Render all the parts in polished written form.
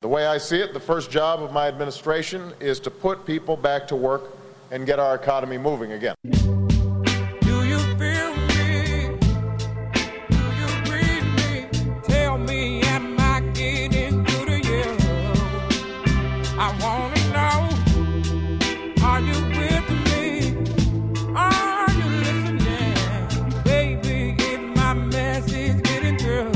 The way I see it, the first job of my administration is to put people back to work and get our economy moving again. Do you feel me? Do you breathe me? Tell me, am I getting through to you? I want to know, are you with me? Are you listening? Baby, is my message getting through?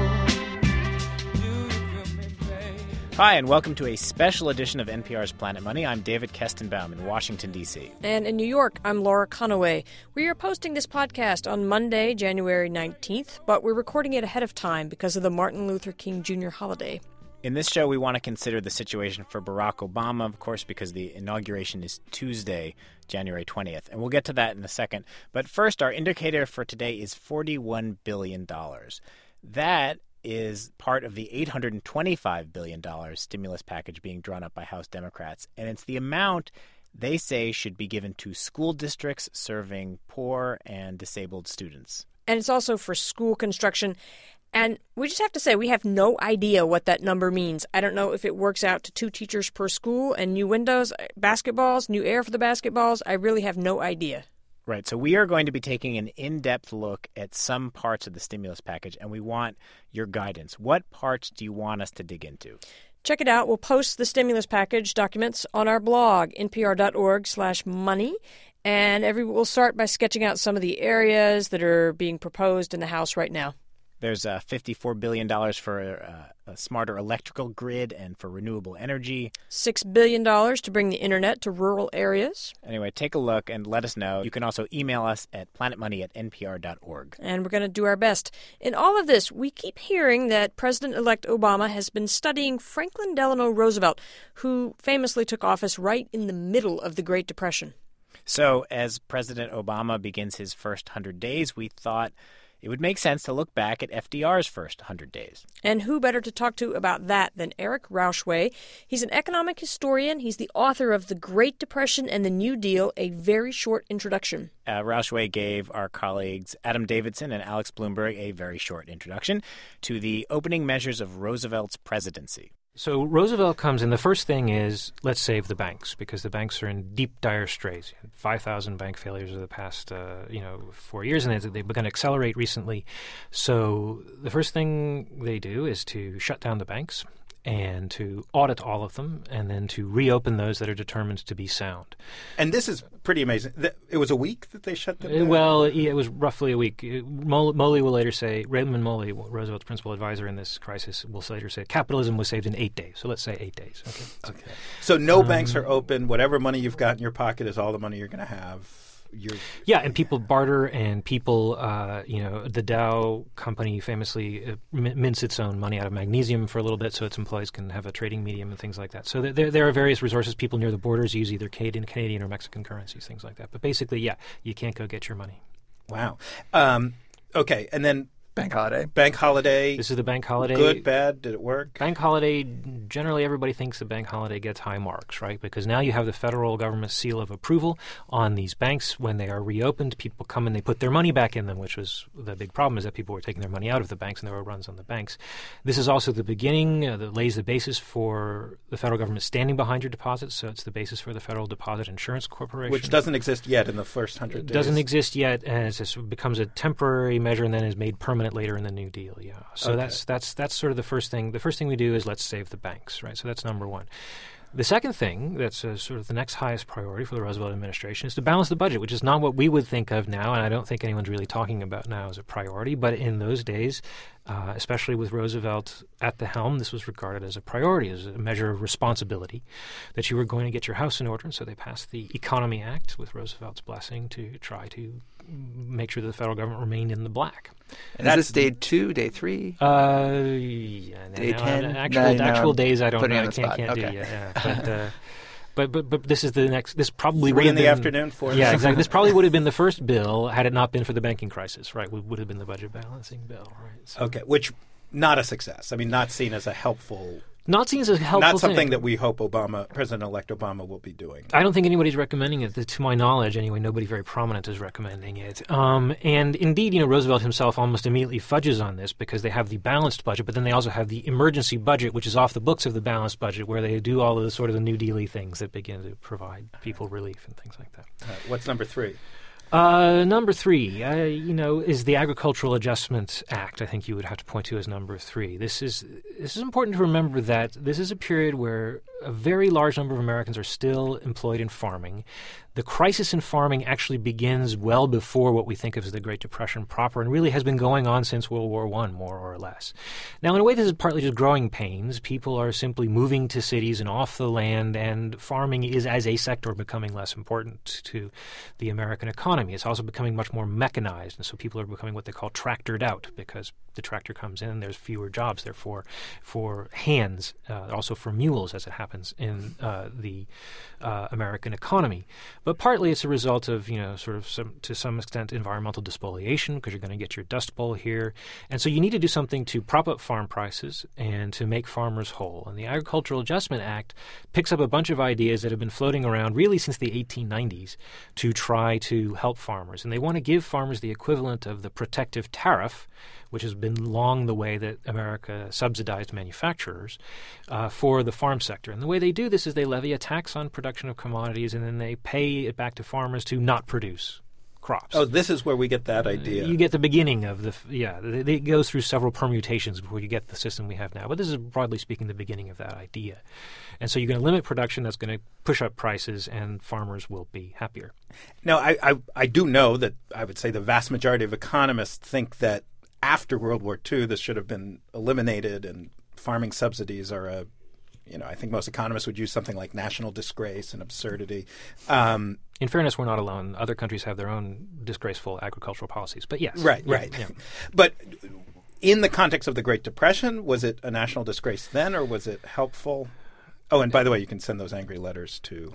Do you feel me, baby? Hi, and welcome to a special edition of NPR's Planet Money. I'm David Kestenbaum in Washington, D.C. And in New York, I'm Laura Conaway. We are posting this podcast on Monday, January 19th, but we're recording it ahead of time because of the Martin Luther King Jr. holiday. In this show, we want to consider the situation for Barack Obama, of course, because the inauguration is Tuesday, January 20th. And we'll get to that in a second. But first, our indicator for today is $41 billion. That is part of the $825 billion stimulus package being drawn up by House Democrats. And it's the amount they say should be given to school districts serving poor and disabled students. And it's also for school construction. And we just have to say, we have no idea what that number means. I don't know if it works out to 2 teachers per school and new windows, basketballs, new air for the basketballs. I really have no idea. Right. So we are going to be taking an in-depth look at some parts of the stimulus package, and we want your guidance. What parts do you want us to dig into? Check it out. We'll post the stimulus package documents on our blog, npr.org/money. And we'll start by sketching out some of the areas that are being proposed in the House right now. There's $54 billion for a smarter electrical grid and for renewable energy. $6 billion to bring the internet to rural areas. Anyway, take a look and let us know. You can also email us at planetmoney@npr.org. And we're going to do our best. In all of this, we keep hearing that President-elect Obama has been studying Franklin Delano Roosevelt, who famously took office right in the middle of the Great Depression. So as President Obama begins his first 100 days, we thought it would make sense to look back at FDR's first 100 days. And who better to talk to about that than Eric Rauchway? He's an economic historian. He's the author of The Great Depression and the New Deal, a very short introduction. Rauchway gave our colleagues Adam Davidson and Alex Bloomberg a very short introduction to the opening measures of Roosevelt's presidency. So Roosevelt comes in. The first thing is, let's save the banks, because the banks are in deep, dire straits. 5,000 bank failures over the past, 4 years, and they've begun to accelerate recently. So the first thing they do is to shut down the banks and to audit all of them, and then to reopen those that are determined to be sound. And this is pretty amazing. It was a week that they shut them down? Well, it was roughly a week. Moley will later say, Raymond Moley, Roosevelt's principal advisor in this crisis, will later say capitalism was saved in 8 days. So let's say 8 days. Okay. So no banks are open. Whatever money you've got in your pocket is all the money you're going to have. Yeah, and people barter, and people, the Dow company famously mints its own money out of magnesium for a little bit so its employees can have a trading medium and things like that. So there are various resources. People near the borders use either Canadian or Mexican currencies, things like that. But basically, yeah, you can't go get your money. Wow. Okay, and then Bank holiday. Bank holiday. This is the bank holiday. Good, bad, did it work? Bank holiday, generally everybody thinks the bank holiday gets high marks, right? Because now you have the federal government seal of approval on these banks. When they are reopened, people come and they put their money back in them, which was the big problem, is that people were taking their money out of the banks and there were runs on the banks. This is also the beginning that lays the basis for the federal government standing behind your deposits. So it's the basis for the Federal Deposit Insurance Corporation. Which doesn't exist yet in the first 100 days. Doesn't exist yet, and it becomes a temporary measure and then is made permanent later in the New Deal, yeah. So okay. That's sort of the first thing. The first thing we do is let's save the banks, right? So that's number one. The second thing that's sort of the next highest priority for the Roosevelt administration is to balance the budget, which is not what we would think of now, and I don't think anyone's really talking about now as a priority. But in those days, especially with Roosevelt at the helm, this was regarded as a priority, as a measure of responsibility, that you were going to get your house in order. And so they passed the Economy Act with Roosevelt's blessing to try to make sure that the federal government remained in the black. And is this day 2, day 3? Yeah. Day 10? Actual days I don't know. I can't okay. do yet. Yeah. But this is the next. This probably 3 in the been, afternoon. 4. Yeah, exactly. This probably would have been the first bill had it not been for the banking crisis. Right, would have been the budget balancing bill. Right. So. Okay, which not a success. I mean, not seen as a helpful Not seen as a helpful Not something thing. that we hope President-elect Obama will be doing. I don't think anybody's recommending it. To my knowledge, anyway, nobody very prominent is recommending it. And indeed, Roosevelt himself almost immediately fudges on this because they have the balanced budget, but then they also have the emergency budget, which is off the books of the balanced budget, where they do all of the sort of the New Deal-y things that begin to provide people relief and things like that. What's number 3? Number 3, is the Agricultural Adjustment Act. I think you would have to point to as number 3. This is important to remember that this is a period where a very large number of Americans are still employed in farming. The crisis in farming actually begins well before what we think of as the Great Depression proper, and really has been going on since World War I, more or less. Now, in a way, this is partly just growing pains. People are simply moving to cities and off the land, and farming is, as a sector, becoming less important to the American economy. It's also becoming much more mechanized, and so people are becoming what they call tractored out, because the tractor comes in, there's fewer jobs, therefore, for hands, also for mules, as it happens in the American economy. But partly it's a result of, to some extent, environmental despoliation, because you're going to get your Dust Bowl here. And so you need to do something to prop up farm prices and to make farmers whole. And the Agricultural Adjustment Act picks up a bunch of ideas that have been floating around really since the 1890s to try to help farmers. And they want to give farmers the equivalent of the protective tariff, which has been long the way that America subsidized manufacturers for the farm sector. And the way they do this is they levy a tax on production of commodities, and then they pay it back to farmers to not produce crops. Oh, this is where we get that idea. You get the beginning of it goes through several permutations before you get the system we have now. But this is, broadly speaking, the beginning of that idea. And so you're going to limit production, that's going to push up prices, and farmers will be happier. Now, I do know that I would say the vast majority of economists think that after World War II, this should have been eliminated, and farming subsidies are I think most economists would use something like national disgrace and absurdity. In fairness, we're not alone. Other countries have their own disgraceful agricultural policies. But yes. Right. Yeah. But in the context of the Great Depression, was it a national disgrace then, or was it helpful? Oh, and by the way, you can send those angry letters to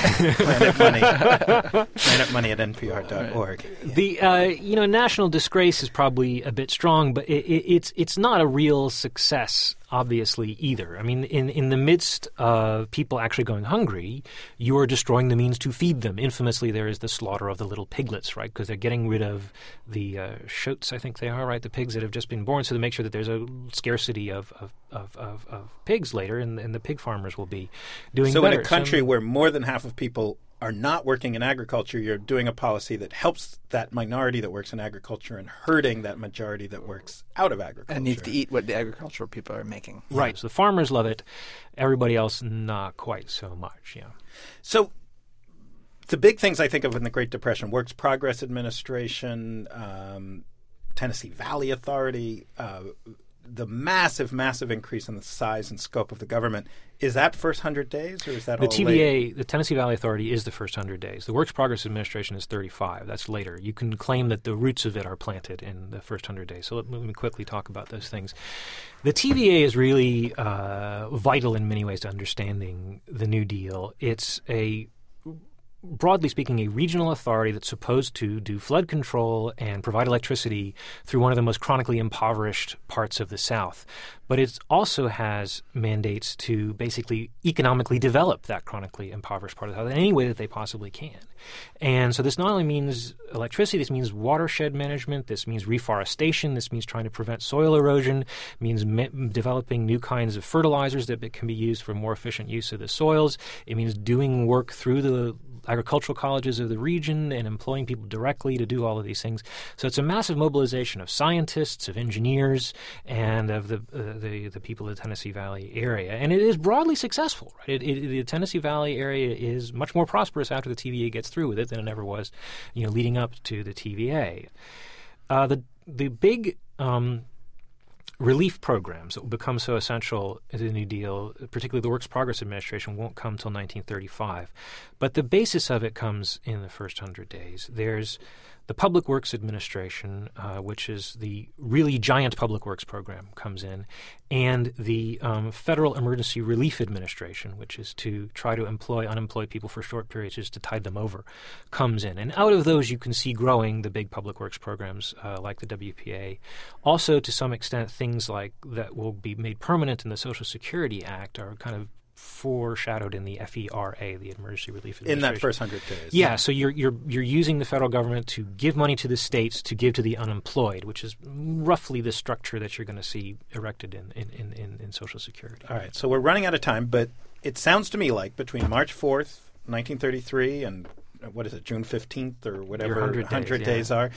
planetmoney@npr.org. The national disgrace is probably a bit strong, but it's not a real success, obviously, either. I mean, in the midst of people actually going hungry, you are destroying the means to feed them. Infamously, there is the slaughter of the little piglets, right? Because they're getting rid of the shoats, I think they are, right? The pigs that have just been born, so to make sure that there's a scarcity of pigs later, and the pig farmers will be doing better. So in a country where more than half of people are not working in agriculture, you're doing a policy that helps that minority that works in agriculture and hurting that majority that works out of agriculture. And needs to eat what the agricultural people are making. Right. So the farmers love it. Everybody else, not quite so much, yeah. So the big things I think of in the Great Depression, Works Progress Administration, Tennessee Valley Authority, the massive, massive increase in the size and scope of the government. Is that first 100 days, or is that the all TVA, later? the Tennessee Valley Authority, is the first 100 days. The Works Progress Administration is 35. That's later. You can claim that the roots of it are planted in the first 100 days. So let me quickly talk about those things. The TVA is really vital in many ways to understanding the New Deal. It's broadly speaking, a regional authority that's supposed to do flood control and provide electricity through one of the most chronically impoverished parts of the South. But it also has mandates to basically economically develop that chronically impoverished part of the South in any way that they possibly can. And so this not only means electricity, this means watershed management, this means reforestation, this means trying to prevent soil erosion, means developing new kinds of fertilizers that can be used for more efficient use of the soils. It means doing work through the agricultural colleges of the region and employing people directly to do all of these things. So it's a massive mobilization of scientists, of engineers, and of the people of the Tennessee Valley area. And it is broadly successful. Right? The Tennessee Valley area is much more prosperous after the TVA gets through with it than it ever was, leading up to the TVA. The big relief programs that will become so essential in the New Deal, particularly the Works Progress Administration, won't come till 1935. But the basis of it comes in the first 100 days. There's the Public Works Administration, which is the really giant public works program, comes in, and the Federal Emergency Relief Administration, which is to try to employ unemployed people for short periods just to tide them over, comes in. And out of those, you can see growing the big public works programs like the WPA. Also, to some extent, things like that will be made permanent in the Social Security Act are kind of foreshadowed in the FERA, the Emergency Relief Administration. In that first 100 days. Yeah, so you're using the federal government to give money to the states to give to the unemployed, which is roughly the structure that you're going to see erected in Social Security. All right, so we're running out of time, but it sounds to me like between March 4th, 1933, and what is it, June 15th or whatever 100 days are,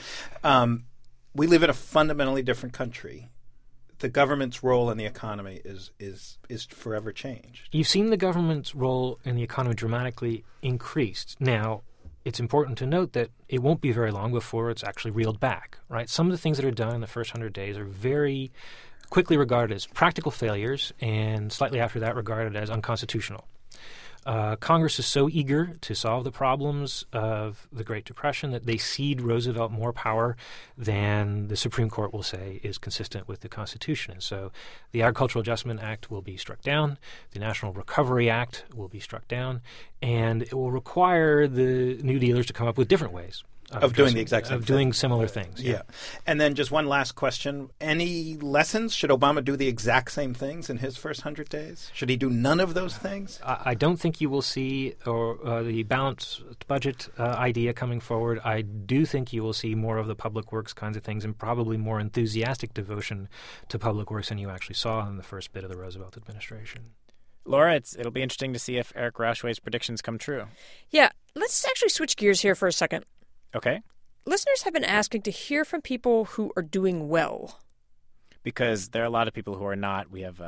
we live in a fundamentally different country. The government's role in the economy is forever changed. You've seen the government's role in the economy dramatically increased. Now, it's important to note that it won't be very long before it's actually reeled back, right? Some of the things that are done in the first 100 days are very quickly regarded as practical failures and slightly after that regarded as unconstitutional. Congress is so eager to solve the problems of the Great Depression that they cede Roosevelt more power than the Supreme Court will say is consistent with the Constitution. And so the Agricultural Adjustment Act will be struck down, the National Recovery Act will be struck down, and it will require the New Dealers to come up with different ways of doing the exact same thing. Doing similar things. Yeah. And then just one last question. Any lessons? Should Obama do the exact same things in his first 100 days? Should he do none of those things? I don't think you will see the balanced budget idea coming forward. I do think you will see more of the public works kinds of things and probably more enthusiastic devotion to public works than you actually saw in the first bit of the Roosevelt administration. Laura, it'll be interesting to see if Eric Rauchway's predictions come true. Yeah, let's actually switch gears here for a second. Okay. Listeners have been asking to hear from people who are doing well. Because there are a lot of people who are not. We have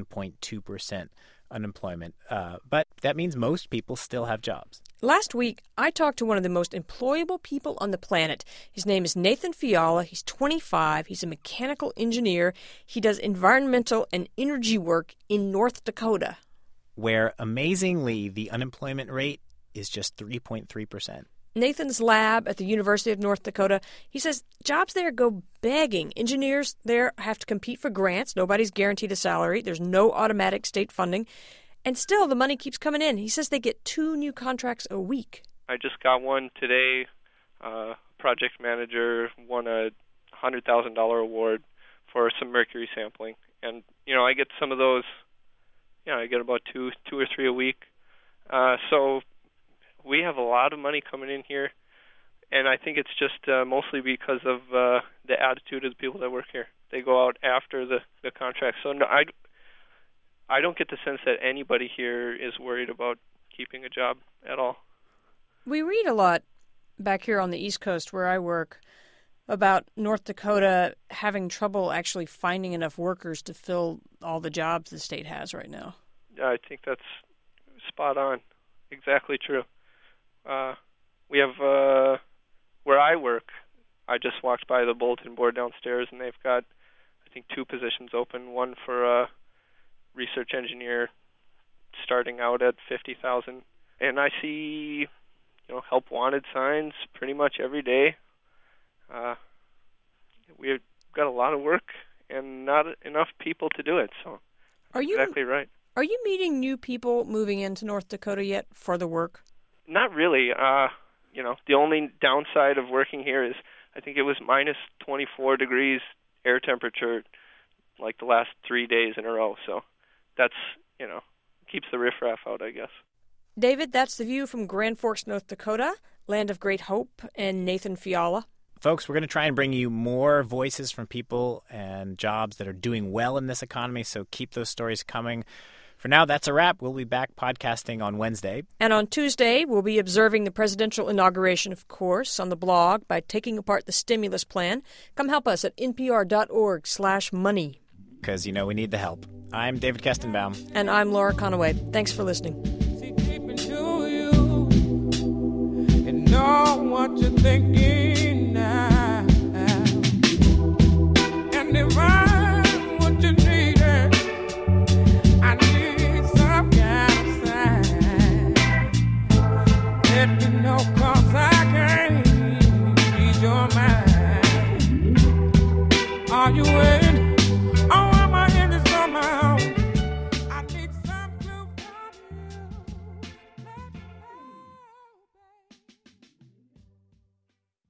7.2% unemployment. But that means most people still have jobs. Last week, I talked to one of the most employable people on the planet. His name is Nathan Fiala. He's 25. He's a mechanical engineer. He does environmental and energy work in North Dakota, where, amazingly, the unemployment rate is just 3.3%. Nathan's lab at the University of North Dakota, he says jobs there go begging. Engineers there have to compete for grants. Nobody's guaranteed a salary. There's no automatic state funding. And still, the money keeps coming in. He says they get 2 new contracts a week. I just got one today. Project manager won a $100,000 award for some mercury sampling. And, I get some of those, I get about two or three a week. So we have a lot of money coming in here, and I think it's just mostly because of the attitude of the people that work here. They go out after the contract. So no, I don't get the sense that anybody here is worried about keeping a job at all. We read a lot back here on the East Coast where I work about North Dakota having trouble actually finding enough workers to fill all the jobs the state has right now. I think that's spot on. Exactly true. We have, where I work, I just walked by the bulletin board downstairs, and they've got, I think, 2 positions open. One for a research engineer starting out at $50,000. And I see, help wanted signs pretty much every day. We've got a lot of work and not enough people to do it, so exactly right. Are you meeting new people moving into North Dakota yet for the work? Not really. The only downside of working here is I think it was minus 24 degrees air temperature like the last 3 days in a row. So that's, keeps the riffraff out, I guess. David, that's the view from Grand Forks, North Dakota, land of great hope, and Nathan Fiala. Folks, we're going to try and bring you more voices from people and jobs that are doing well in this economy, so keep those stories coming. For now, that's a wrap. We'll be back podcasting on Wednesday. And on Tuesday, we'll be observing the presidential inauguration, of course, on the blog by taking apart the stimulus plan. Come help us at npr.org/money. Because, we need the help. I'm David Kestenbaum. And I'm Laura Conaway. Thanks for listening. See, keeping to you and know what you're thinking now. And if I'm what you needed, I need some kind of sign. Let me know.